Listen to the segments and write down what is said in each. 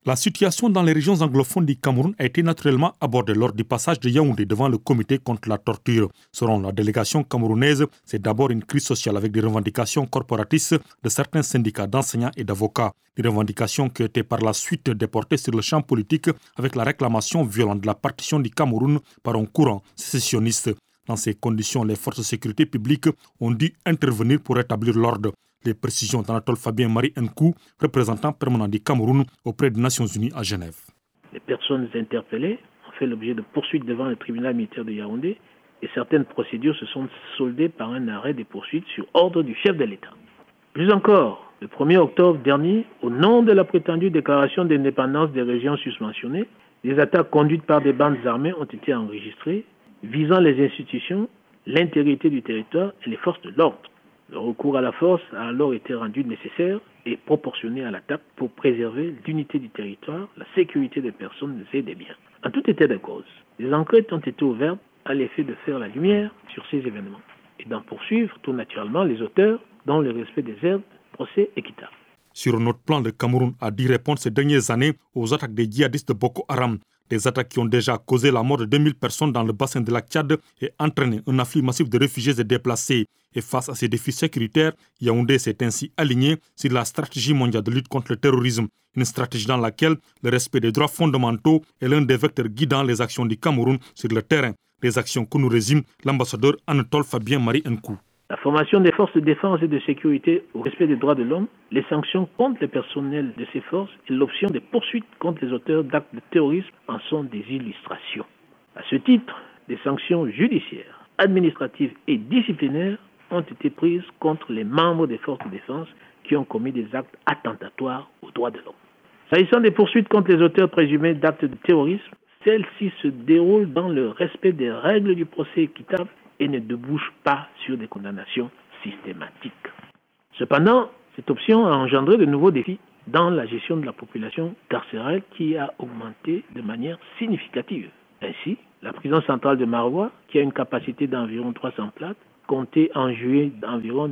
La situation dans les régions anglophones du Cameroun a été naturellement abordée lors du passage de Yaoundé devant le comité contre la torture. Selon la délégation camerounaise, c'est d'abord une crise sociale avec des revendications corporatistes de certains syndicats d'enseignants et d'avocats. Des revendications qui étaient par la suite déportées sur le champ politique avec la réclamation violente de la partition du Cameroun par un courant sécessionniste. Dans ces conditions, les forces de sécurité publique ont dû intervenir pour rétablir l'ordre. Les précisions d'Anatole Fabien Marie Nkou, représentant permanent du Cameroun auprès des Nations Unies à Genève. Les personnes interpellées ont fait l'objet de poursuites devant le tribunal militaire de Yaoundé et certaines procédures se sont soldées par un arrêt des poursuites sur ordre du chef de l'État. Plus encore, le 1er octobre dernier, au nom de la prétendue déclaration d'indépendance des régions susmentionnées, des attaques conduites par des bandes armées ont été enregistrées visant les institutions, l'intégrité du territoire et les forces de l'ordre. Le recours à la force a alors été rendu nécessaire et proportionné à l'attaque pour préserver l'unité du territoire, la sécurité des personnes et des biens. En tout état de cause, des enquêtes ont été ouvertes à l'effet de faire la lumière sur ces événements et d'en poursuivre tout naturellement les auteurs dans le respect des règles de procès équitable. Sur notre plan, le Cameroun a dû répondre ces dernières années aux attaques des djihadistes de Boko Haram. Des attaques qui ont déjà causé la mort de 2000 personnes dans le bassin de la Tchad et entraîné un afflux massif de réfugiés et déplacés. Et face à ces défis sécuritaires, Yaoundé s'est ainsi aligné sur la stratégie mondiale de lutte contre le terrorisme. Une stratégie dans laquelle le respect des droits fondamentaux est l'un des vecteurs guidant les actions du Cameroun sur le terrain. Des actions que nous résume l'ambassadeur Anatole Fabien Marie Nkou. La formation des forces de défense et de sécurité au respect des droits de l'homme, les sanctions contre le personnel de ces forces et l'option des poursuites contre les auteurs d'actes de terrorisme en sont des illustrations. À ce titre, des sanctions judiciaires, administratives et disciplinaires ont été prises contre les membres des forces de défense qui ont commis des actes attentatoires aux droits de l'homme. S'agissant des poursuites contre les auteurs présumés d'actes de terrorisme, celles-ci se déroulent dans le respect des règles du procès équitable et ne débouche pas sur des condamnations systématiques. Cependant, cette option a engendré de nouveaux défis dans la gestion de la population carcérale qui a augmenté de manière significative. Ainsi, la prison centrale de Maroua, qui a une capacité d'environ 300 places, comptait en juillet d'environ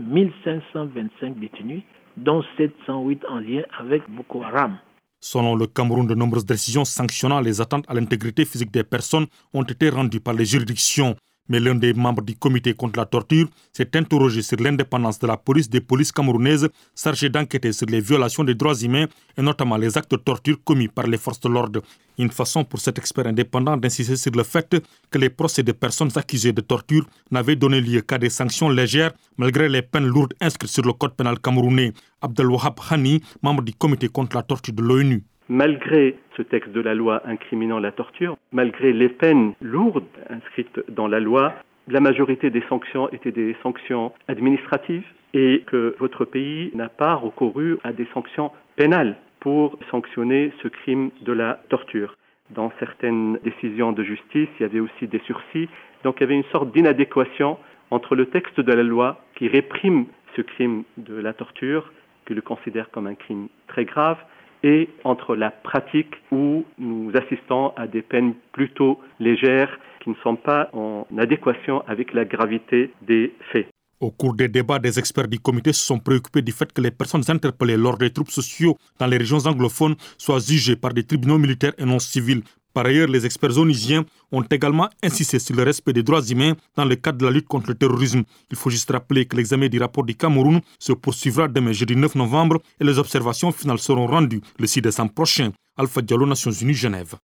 1525 détenus, dont 708 en lien avec Boko Haram. Selon le Cameroun, de nombreuses décisions sanctionnant les atteintes à l'intégrité physique des personnes ont été rendues par les juridictions. Mais l'un des membres du comité contre la torture s'est interrogé sur l'indépendance de la police des polices camerounaises chargées d'enquêter sur les violations des droits humains et notamment les actes de torture commis par les forces de l'ordre. Une façon pour cet expert indépendant d'insister sur le fait que les procès de personnes accusées de torture n'avaient donné lieu qu'à des sanctions légères malgré les peines lourdes inscrites sur le code pénal camerounais. Abdelwahab Hani, membre du comité contre la torture de l'ONU. Malgré ce texte de la loi incriminant la torture, malgré les peines lourdes inscrites dans la loi, la majorité des sanctions étaient des sanctions administratives et que votre pays n'a pas recouru à des sanctions pénales pour sanctionner ce crime de la torture. Dans certaines décisions de justice, il y avait aussi des sursis. Donc il y avait une sorte d'inadéquation entre le texte de la loi qui réprime ce crime de la torture, qui le considère comme un crime très grave, et entre la pratique où nous assistons à des peines plutôt légères qui ne sont pas en adéquation avec la gravité des faits. Au cours des débats, des experts du comité se sont préoccupés du fait que les personnes interpellées lors des troubles sociaux dans les régions anglophones soient jugées par des tribunaux militaires et non civils. Par ailleurs, les experts onisiens ont également insisté sur le respect des droits humains dans le cadre de la lutte contre le terrorisme. Il faut juste rappeler que l'examen du rapport du Cameroun se poursuivra demain jeudi 9 novembre et les observations finales seront rendues le 6 décembre prochain. Alpha Diallo, Nations Unies, Genève.